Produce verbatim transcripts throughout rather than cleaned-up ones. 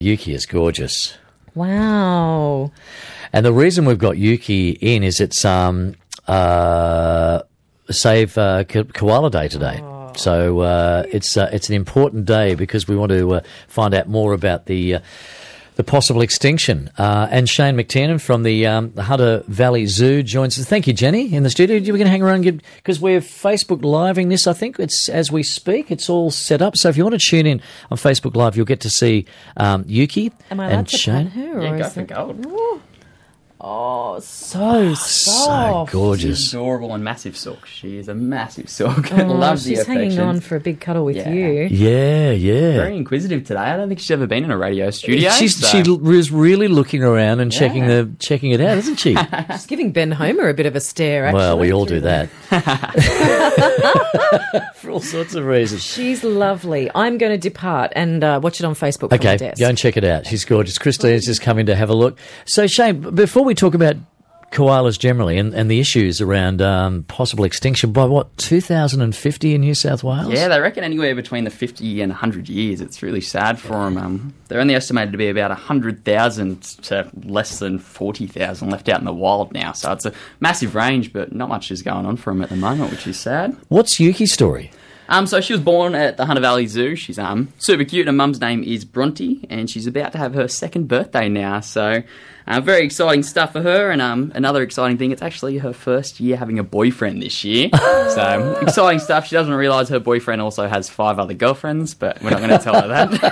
Yuki is gorgeous. Wow. And the reason we've got Yuki in is it's um uh Save uh, Ko- Koala Day today. Oh. So uh, it's uh, it's an important day because we want to uh, find out more about the uh, the possible extinction. Uh, and Shane McTiernan from the, um, the Hunter Valley Zoo joins us. Thank you, Jenny, in the studio. We're going to hang around because we're Facebook Living this, I think. It's as we speak. It's all set up. So if you want to tune in on Facebook Live, you'll get to see um, Yuki Am I and to Shane. Her, yeah, or go is for it... gold. Ooh. Oh, so Oh, soft. so gorgeous. She's adorable and massive sook. She is a massive sook. Oh, Loves the she's affections. hanging on for a big cuddle with Yeah. you. Yeah, yeah. Very inquisitive today. I don't think she's ever been in a radio studio. She's, so. She was really looking around and Yeah. checking the checking it out, isn't she? She's giving Ben Homer a bit of a stare, actually. Well, we all do that. For all sorts of reasons. She's lovely. I'm going to depart and uh, watch it on Facebook from Okay, the desk. go and check it out. She's gorgeous. Christine's just come in to have a look. So, Shane, b- before we talk about koalas generally and, and the issues around um, possible extinction, by what, two thousand fifty in New South Wales? Yeah, they reckon anywhere between the fifty and one hundred years. It's really sad for them. Um, they're only estimated to be about one hundred thousand to less than forty thousand left out in the wild now. So it's a massive range, but not much is going on for them at the moment, which is sad. What's Yuki's story? Um, so she was born at the Hunter Valley Zoo. She's um super cute. Her mum's name is Bronte, and she's about to have her second birthday now. So uh, very exciting stuff for her. And um, another exciting thing, it's actually her first year having a boyfriend this year. So exciting stuff. She doesn't realise her boyfriend also has five other girlfriends, but we're not going to tell her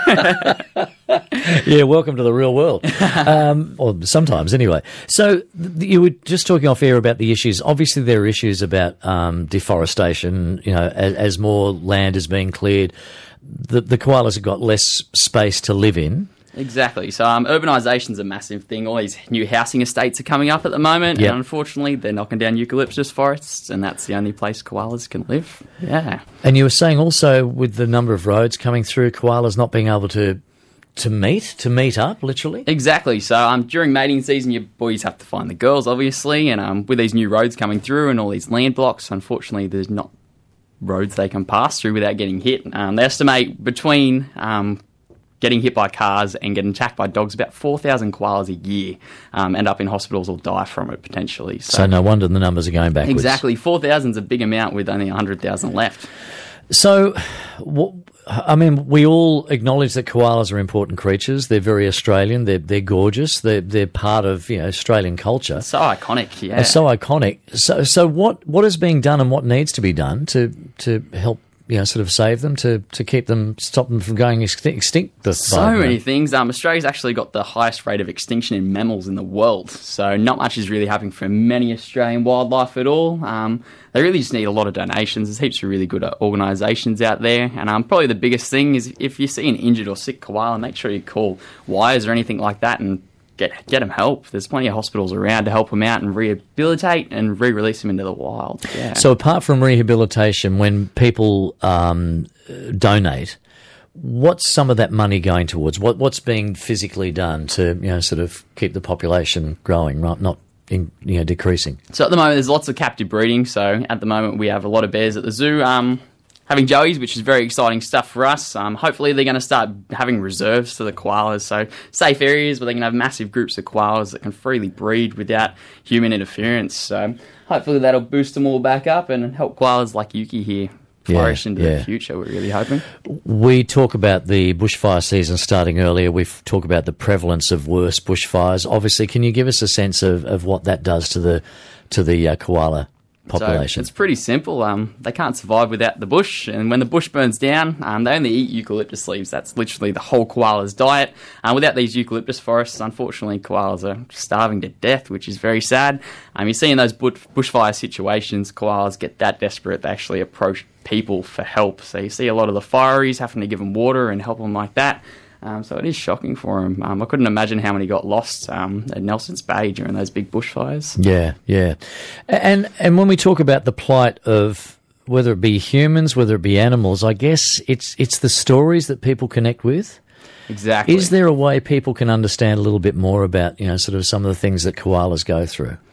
that. Yeah, welcome to the real world. Um, or sometimes, anyway. So th- you were just talking off air about the issues. Obviously, there are issues about um, deforestation. You know, as, as more land is being cleared, the, the koalas have got less space to live in. Exactly. So um, urbanisation's a massive thing. All these new housing estates are coming up at the moment, Yep. and unfortunately, they're knocking down eucalyptus forests, and that's the only place koalas can live. Yeah. And you were saying also with the number of roads coming through, koalas not being able to to meet, to meet up, literally. Exactly. So um, during mating season, your boys have to find the girls, obviously, and um, with these new roads coming through and all these land blocks, unfortunately, there's not roads they can pass through without getting hit. Um, they estimate between um, getting hit by cars and getting attacked by dogs, about four thousand koalas a year um, end up in hospitals or die from it, potentially. So no wonder the numbers are going backwards. Exactly. four thousand is a big amount with only one hundred thousand left. So, what, I mean, we all acknowledge that koalas are important creatures. They're very Australian. They're they're gorgeous. They're they're part of, you know, Australian culture. So iconic, yeah. They're so iconic. So so what what is being done and what needs to be done to to help, you know, sort of save them, to, to keep them, stop them from going extinct? extinct the So five, many you know? things. Um, Australia's actually got the highest rate of extinction in mammals in the world. So not much is really happening for many Australian wildlife at all. Um, they really just need a lot of donations. There's heaps of really good uh, organisations out there. And um, probably the biggest thing is if you see an injured or sick koala, make sure you call Wires or anything like that and get get them help. There's plenty of hospitals around to help them out and rehabilitate and re-release them into the wild. Yeah. So apart from rehabilitation, when people um, donate, what's some of that money going towards? What what's being physically done to, you know, sort of keep the population growing, right? Not in, you know, decreasing. So at the moment, there's lots of captive breeding. So at the moment, we have a lot of bears at the zoo um, having joeys, which is very exciting stuff for us. Um, hopefully, they're going to start having reserves for the koalas, so safe areas where they can have massive groups of koalas that can freely breed without human interference. So hopefully, that'll boost them all back up and help koalas like Yuki here flourish Yeah, into yeah. the future. We're really hoping. We talk about the bushfire season starting earlier. We talk about the prevalence of worse bushfires. Obviously, can you give us a sense of, of what that does to the to the uh, koala population? So it's pretty simple. Um, they can't survive without the bush, and when the bush burns down, um, they only eat eucalyptus leaves. That's literally the whole koala's diet. Uh, without these eucalyptus forests, unfortunately, koalas are starving to death, which is very sad. Um, you see in those bush- bushfire situations, koalas get that desperate, they actually approach people for help. So you see a lot of the fireys having to give them water and help them like that. Um, so it is shocking for them. Um, I couldn't imagine how many got lost um, at Nelson's Bay during those big bushfires. Yeah, yeah. And and when we talk about the plight of whether it be humans, whether it be animals, I guess it's it's the stories that people connect with. Exactly. Is there a way people can understand a little bit more about, you know, sort of some of the things that koalas go through?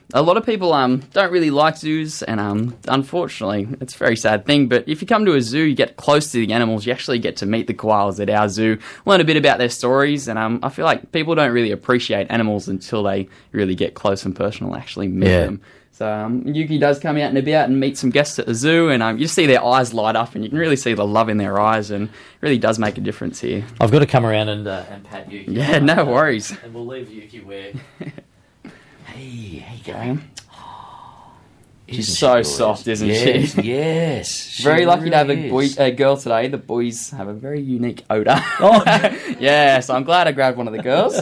a lot of people um, don't really like zoos, and um, unfortunately, it's a very sad thing. But if you come to a zoo, you get close to the animals. You actually get to meet the koalas at our zoo, learn a bit about their stories, and um, I feel like people don't really appreciate animals until they really get close and personal, and actually meet Yeah. them. So um, Yuki does come out and about and meet some guests at the zoo, and um, you see their eyes light up, and you can really see the love in their eyes, and it really does make a difference here. I've got to come around and uh, and pat Yuki. Yeah, no worries. And we'll leave Yuki where. Hey, how you Okay. going? She's Isn't so she soft, gorgeous? isn't yes, she? Yes, she Very lucky to have a, really boy, is. a girl today. The boys have a very unique odour. Oh. Yeah, so I'm glad I grabbed one of the girls.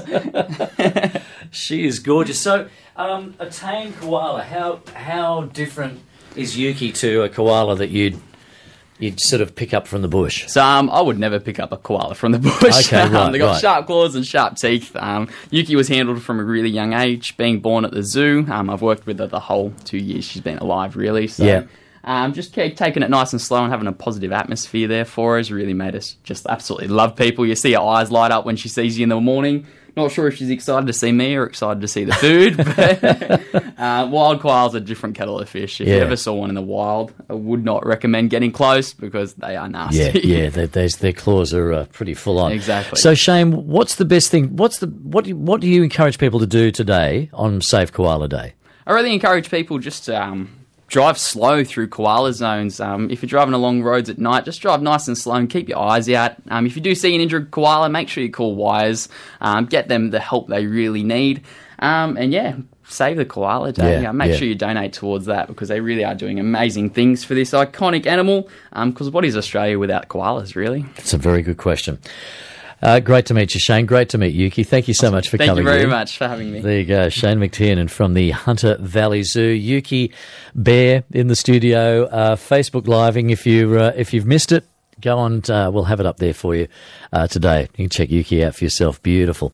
She is gorgeous. So, um, a tame koala. How how different is Yuki to a koala that you'd you'd sort of pick up from the bush? So um, I would never pick up a koala from the bush. Okay, right, um, they got right. sharp claws and sharp teeth. Um, Yuki was handled from a really young age, being born at the zoo. Um, I've worked with her the whole two years she's been alive, really. So, Yeah. Um, just keep taking it nice and slow and having a positive atmosphere there for us really made us just absolutely love people. You see her eyes light up when she sees you in the morning. Not sure if she's excited to see me or excited to see the food, but uh, wild koalas are a different kettle of fish. If Yeah. you ever saw one in the wild, I would not recommend getting close because they are nasty. Yeah, yeah. They, they, their claws are uh, pretty full on. Exactly. So, Shane, what's the best thing? What's the what? Do you, what do you encourage people to do today on Safe Koala Day? I really encourage people just to um, drive slow through koala zones. Um, if you're driving along roads at night, just drive nice and slow and keep your eyes out. Um, if you do see an injured koala, make sure you call Wires. Um, get them the help they really need. Um, and yeah, save the koala day. Yeah, Yeah, make yeah. sure you donate towards that because they really are doing amazing things for this iconic animal. Because what is Australia without koalas, really? It's a very good question. Uh, great to meet you, Shane. Great to meet Yuki. Thank you so much for Thank coming you very in. much for having me. There you go, Shane McTiernan from the Hunter Valley Zoo. Yuki Bear in the studio, uh, Facebook Living. If you uh, if you've missed it, go on. Uh, we'll have it up there for you uh, today. You can check Yuki out for yourself. Beautiful.